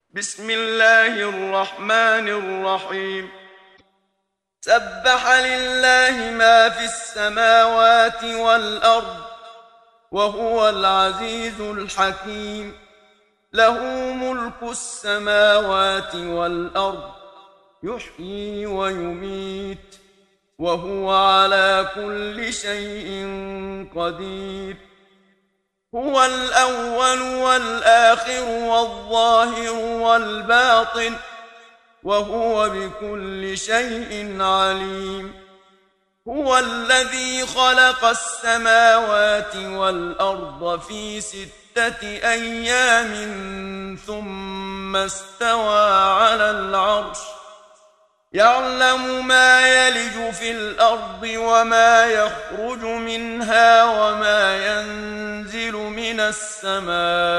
بسم الله الرحمن الرحيم. سبح لله ما في السماوات والأرض وهو العزيز الحكيم. له ملك السماوات والأرض يحيي ويميت وهو على كل شيء قدير. هو الأول والآخر والظاهر والباطن وهو بكل شيء عليم. هو الذي خلق السماوات والأرض في 6 أيام ثم استوى على العرش يعلم ما يلج في الأرض وما يخرج منها وما ينزل من السماء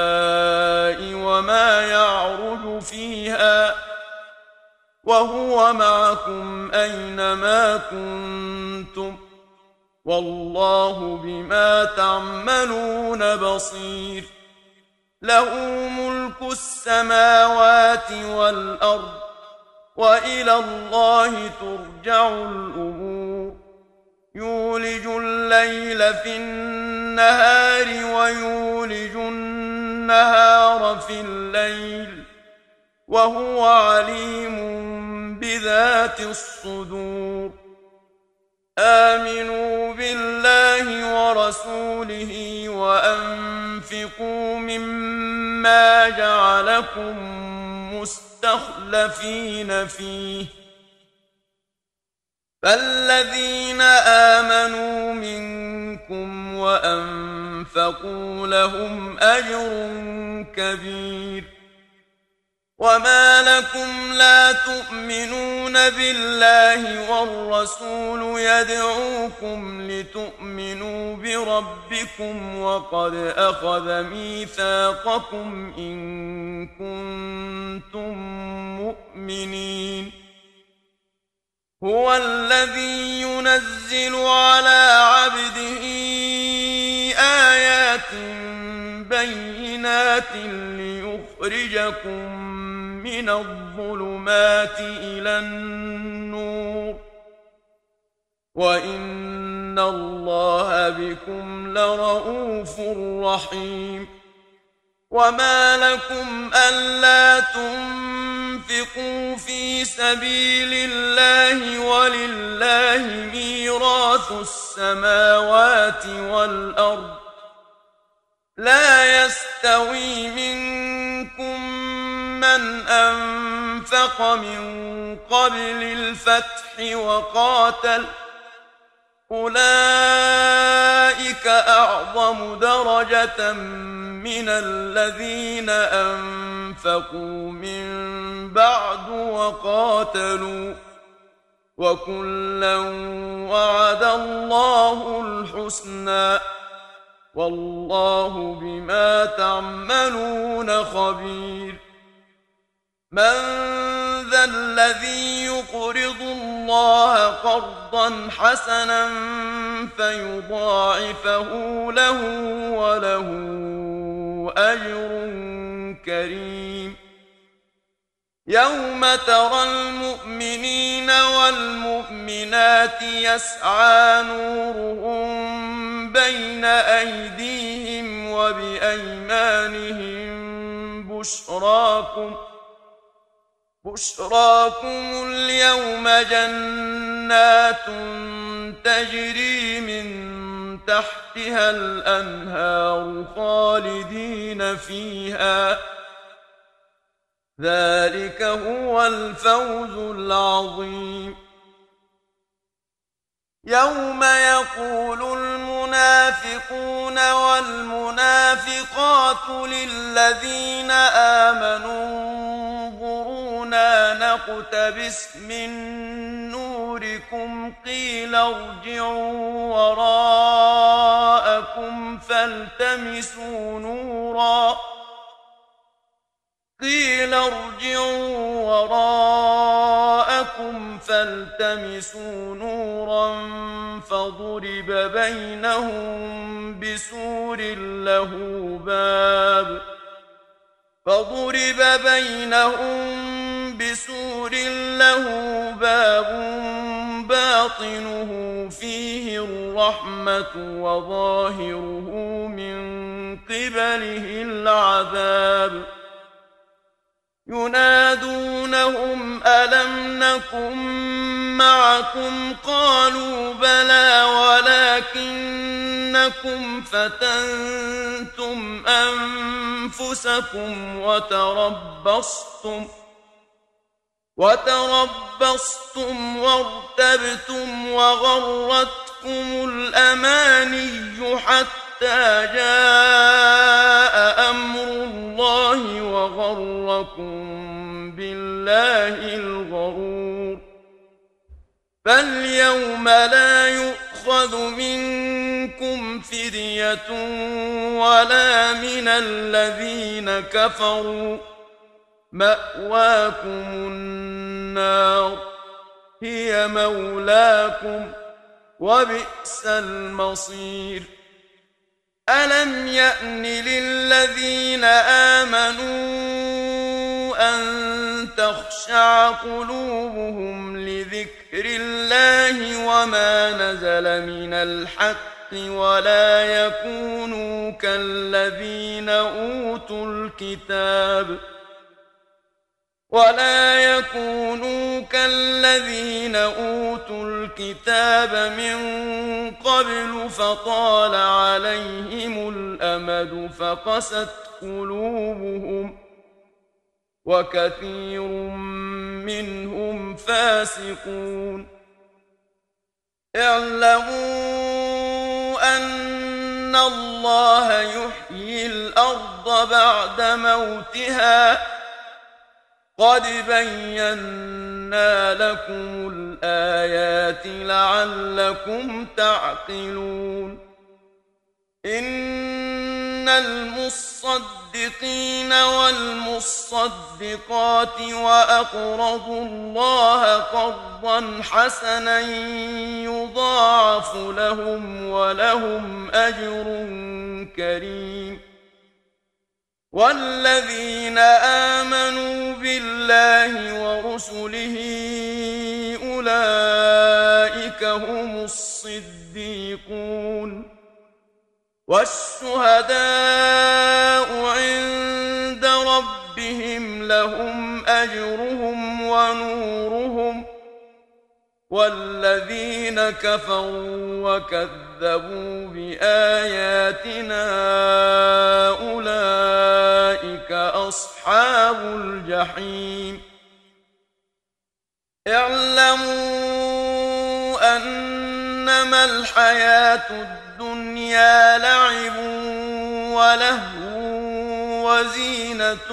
وما يعرج فيها وهو معكم أينما كنتم والله بما تعملون بصير. له ملك السماوات والأرض وإلى الله ترجع الأمور. يولج الليل في النهار ويولج النهار في الليل وهو عليم بذات الصدور. آمنوا بالله ورسوله وأنفقوا مما جعلكم مستخلفين فيه فالذين آمنوا منكم وأنفقوا لهم أجر كبير. وما لكم لا تؤمنون بالله والرسول يدعوكم لتؤمنوا بربكم وقد أخذ ميثاقكم إن كنتم مؤمنين. هو الذي ينزل على عبده آيات بينات ليخرجكم من الظلمات إلى النور وإن الله بكم لرءوف رحيم. وما لكم ألا تنفقوا في سبيل الله ولله ميراث السماوات والأرض لا يستوي منكم من أنفق من قبل الفتح وقاتل أولئك أعظم درجة من الذين أنفقوا من بعد وقاتلوا وكلا وعد الله الحسنى والله بما تعملون خبير. من ذا الذي يقرض الله قرضا حسنا فيضاعفه له وله أجر كريم. يوم ترى المؤمنين والمؤمنات يسعى نورهم بين أيديهم وبأيمانهم بشراكم اليوم جنات تجري من تحتها الأنهار خالدين فيها ذلك هو الفوز العظيم. يوم يقول المنافقون والمنافقات للذين آمنوا انظرونا نقتبس من نوركم قيل ارجعوا وراءكم فالتمسوا نورا فضرب بينهم بسور له باب فضرب بينهم بسور له باب باطنه فيه الرحمة وظاهره من قبله العذاب ينادونهم ألم نكن معكم قالوا بلى ولكنكم فتنتم أنفسكم وتربصتم وارتبتم وغرتكم الأماني حتى جاء أمر الله وغركم بالله الغرور فاليوم لا يؤخذ منكم فدية ولا من الذين كفروا مأواكم النار هي مولاكم وبئس المصير ألم يأن للذين آمنوا أن تخشع قلوبهم لذكر الله وما نزل من الحق ولا يكونوا كالذين أوتوا الكتاب من قبل فطال عليهم الأمد فقست قلوبهم وكثير منهم فاسقون اعلموا أن الله يحيي الأرض بعد موتها قد بينا لكم الآيات لعلكم تعقلون إن المصدقين والمصدقات وأقرضوا الله قرضا حسنا يضاعف لهم ولهم أجر كريم والذين آمنوا بالله ورسله أولئك هم الصديقون والشهداء عند ربهم لهم أجرهم ونورهم والذين كفروا وكذبوا بآياتنا أولئك أصحاب الجحيم اعلموا أنما الحياة الدنيا لعب ولهو وزينة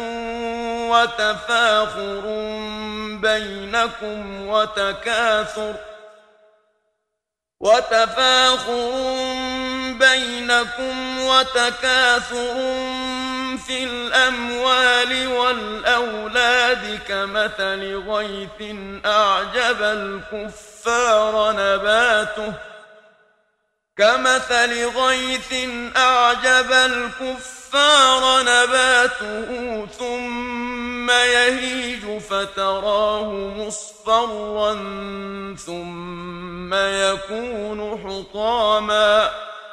وتكاثر في الأموال والأولاد كمثل غيث أعجب الكفار نباته ثم يهيج فتراه مصفرا ثم يكون حطاما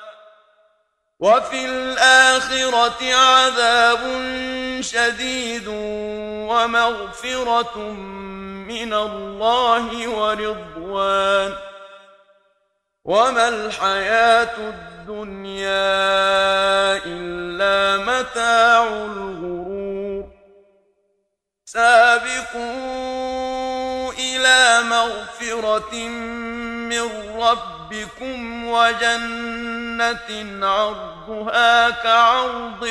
وفي الآخرة عذاب شديد ومغفرة من الله ورضوان وما الحياة الدنيا إلا متاع الغرور سابقوا إلى مغفرة من ربكم وجنة عرضها كعرض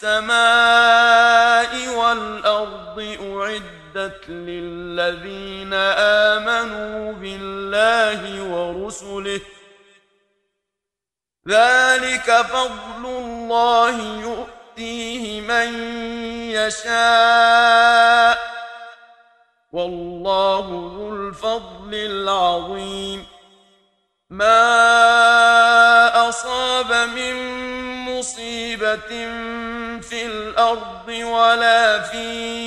السماء والأرض أعدت للذين آمنوا بالله ورسله ذلك فضل الله يؤتيه من يشاء والله ذو الفضل العظيم ما أصاب من مصيبة مصيبة في الأرض ولا في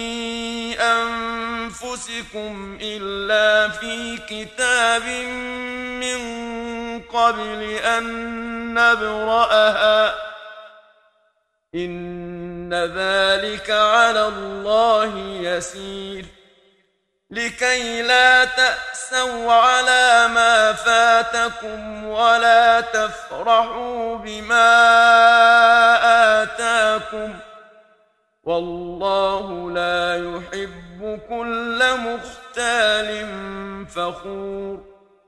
أنفسكم إلا في كتاب من قبل أن نبرأها إن ذلك على الله يسير لكي لا تأسوا على ما فاتكم ولا تفرحوا بما آتاكم والله لا يحب كل مختال فخور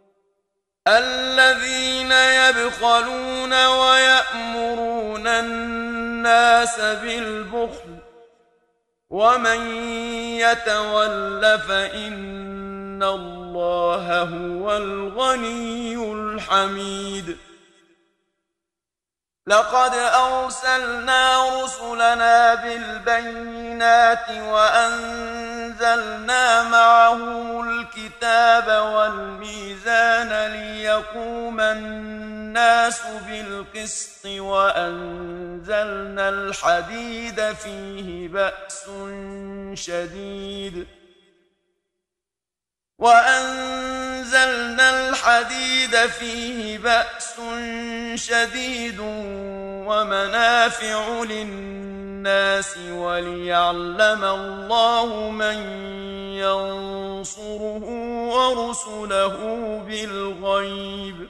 الذين يبخلون ويأمرون الناس بالبخل ومن يتول فإن الله هو الغني الحميد لقد أرسلنا رسلنا بالبينات وأنزلنا معهم الكتاب والميزان ليقوم الناس بالقسط وأنزلنا الحديد فيه بأس شديد ومنافع للناس وليعلم الله من ينصره ورسله بالغيب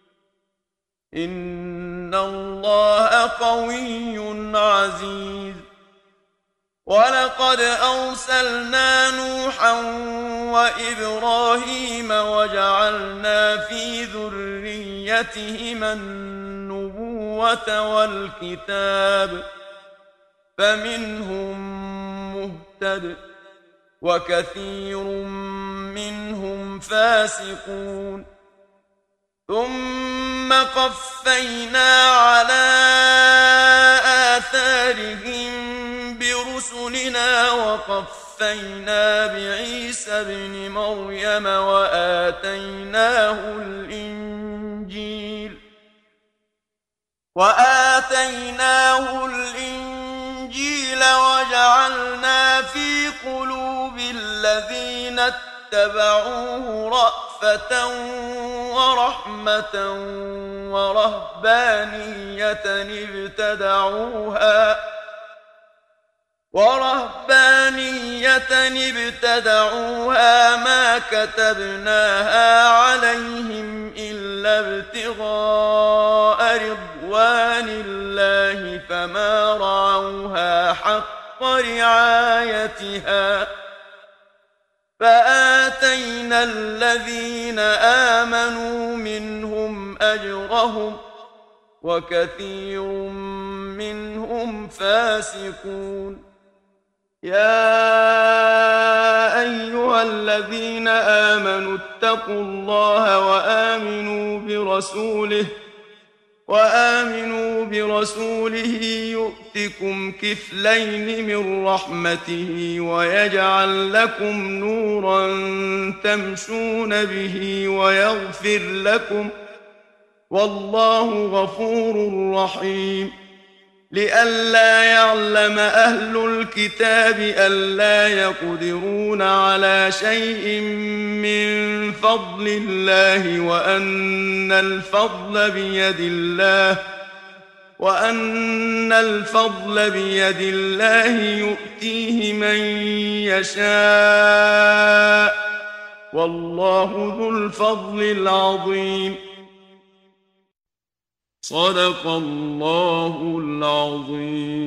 إن الله قوي عزيز ولقد أرسلنا نوحا وإبراهيم وجعلنا في ذريتهما النبوة والكتاب فمنهم مهتد وكثير منهم فاسقون ثم قفينا على آثارهم برسلنا وقفينا بعيسى ابن مريم وآتيناه الإنجيل وجعلنا في قلوب الذين اتبعوه رأفة ورحمة ورهبانية ابتدعوها ما كتبناها عليهم إلا ابتغاء رضوان الله فما رعوها حق رعايتها فآتينا الذين آمنوا منهم أجرهم وكثير منهم فاسقون يا أيها الذين آمنوا اتقوا الله وآمنوا برسوله يؤتكم كفلين من رحمته ويجعل لكم نورا تمشون به ويغفر لكم والله غفور رحيم لئلا يعلم أهل الكتاب ألا يقدرون على شيء من فضل الله وأن الفضل بيد الله يؤتيه من يشاء والله ذو الفضل العظيم صدق الله العظيم.